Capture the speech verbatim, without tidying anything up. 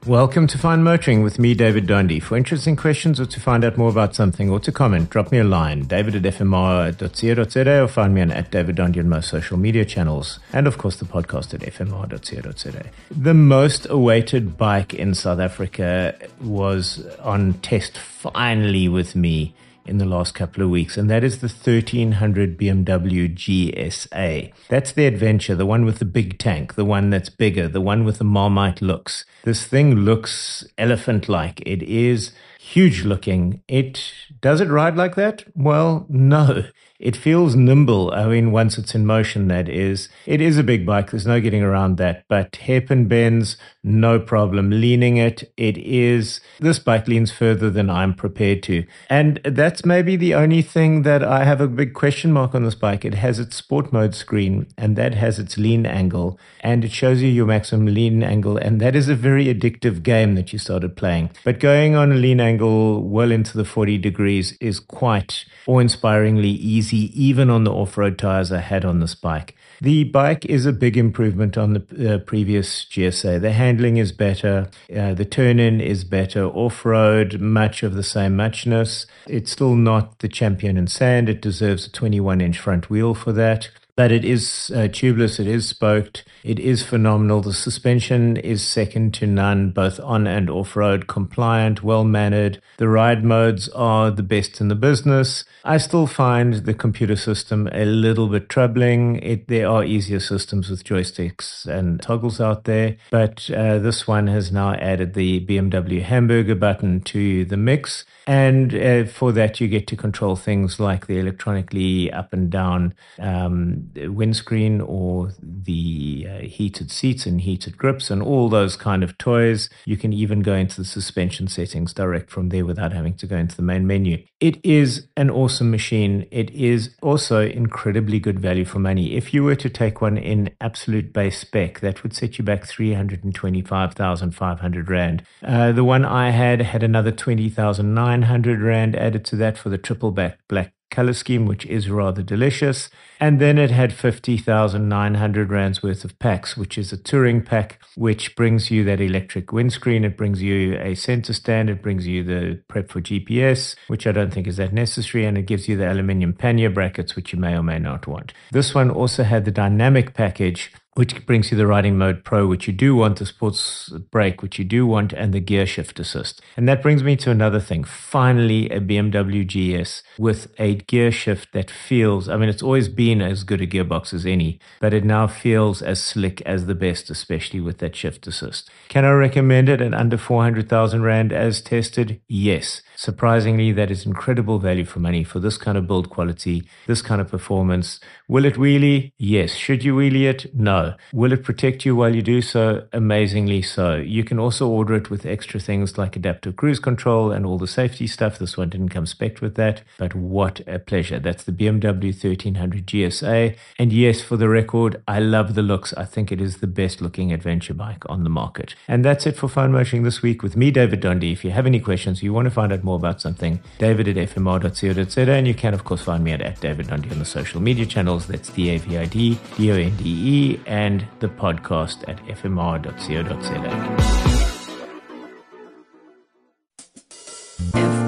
Welcome to Fine Motoring with me, David Dondy. For interesting questions or to find out more about something or to comment, drop me a line, david at f m r dot co dot z a or find me on at David Dondy on most social media channels. And of course, the podcast at f m r dot co dot z a. The most awaited bike in South Africa was on test finally with me in the last couple of weeks, and that is the thirteen hundred B M W G S A. That's the adventure, the one with the big tank, the one that's bigger, the one with the Marmite looks. This thing looks elephant-like. It is huge looking. It does it ride like that? Well, no. It feels nimble. I mean, once it's in motion, that is. It is a big bike. There's no getting around that. But hairpin bends, no problem. Leaning it, it is. This bike leans further than I'm prepared to. And that's maybe the only thing that I have a big question mark on this bike. It has its sport mode screen, and that has its lean angle. And it shows you your maximum lean angle. And that is a very addictive game that you started playing. But going on a lean angle well into the forty degrees is quite awe-inspiringly easy, even on the off-road tires I had on this bike. The bike is a big improvement on the uh, previous G S A. The handling is better. Uh, the turn-in is better. Off-road, much of the same muchness. It's still not the champion in sand. It deserves a twenty-one inch front wheel for that. But it is uh, tubeless, it is spoked, it is phenomenal. The suspension is second to none, both on and off-road, compliant, well-mannered. The ride modes are the best in the business. I still find the computer system a little bit troubling. It, there are easier systems with joysticks and toggles out there, but uh, this one has now added the B M W hamburger button to the mix. And uh, for that, you get to control things like the electronically up and down um, windscreen or the uh, heated seats and heated grips and all those kind of toys. You can even go into the suspension settings direct from there without having to go into the main menu. It is an awesome machine. It is also incredibly good value for money. If you were to take one in absolute base spec, that would set you back three hundred twenty-five thousand five hundred rand. Uh, the one I had had another twenty thousand nine hundred rand added to that for the triple back black color scheme, which is rather delicious. And then it had fifty thousand nine hundred rands worth of packs, which is a touring pack, which brings you that electric windscreen. It brings you a center stand. It brings you the prep for G P S, which I don't think is that necessary. And it gives you the aluminium pannier brackets, which you may or may not want. This one also had the dynamic package, which brings you the Riding Mode Pro, which you do want, the sports brake, which you do want, and the gear shift assist. And that brings me to another thing. Finally, a B M W G S with a gear shift that feels, I mean, it's always been as good a gearbox as any, but it now feels as slick as the best, especially with that shift assist. Can I recommend it at under four hundred thousand rand as tested? Yes. Surprisingly, that is incredible value for money for this kind of build quality, this kind of performance. Will it wheelie? Yes. Should you wheelie it? No. Will it protect you while you do so? Amazingly so. You can also order it with extra things like adaptive cruise control and all the safety stuff. This one didn't come spec'd with that, but what a pleasure. That's the B M W thirteen hundred G S A. And yes, for the record, I love the looks. I think it is the best looking adventure bike on the market. And that's it for Fine Motoring this week with me, David Dondy. If you have any questions, you want to find out more about something, david at f m r dot co dot z a, and you can of course find me at, at David Dondy on the social media channels. That's D A V I D D O N D E, and the podcast at f m r dot co dot z a.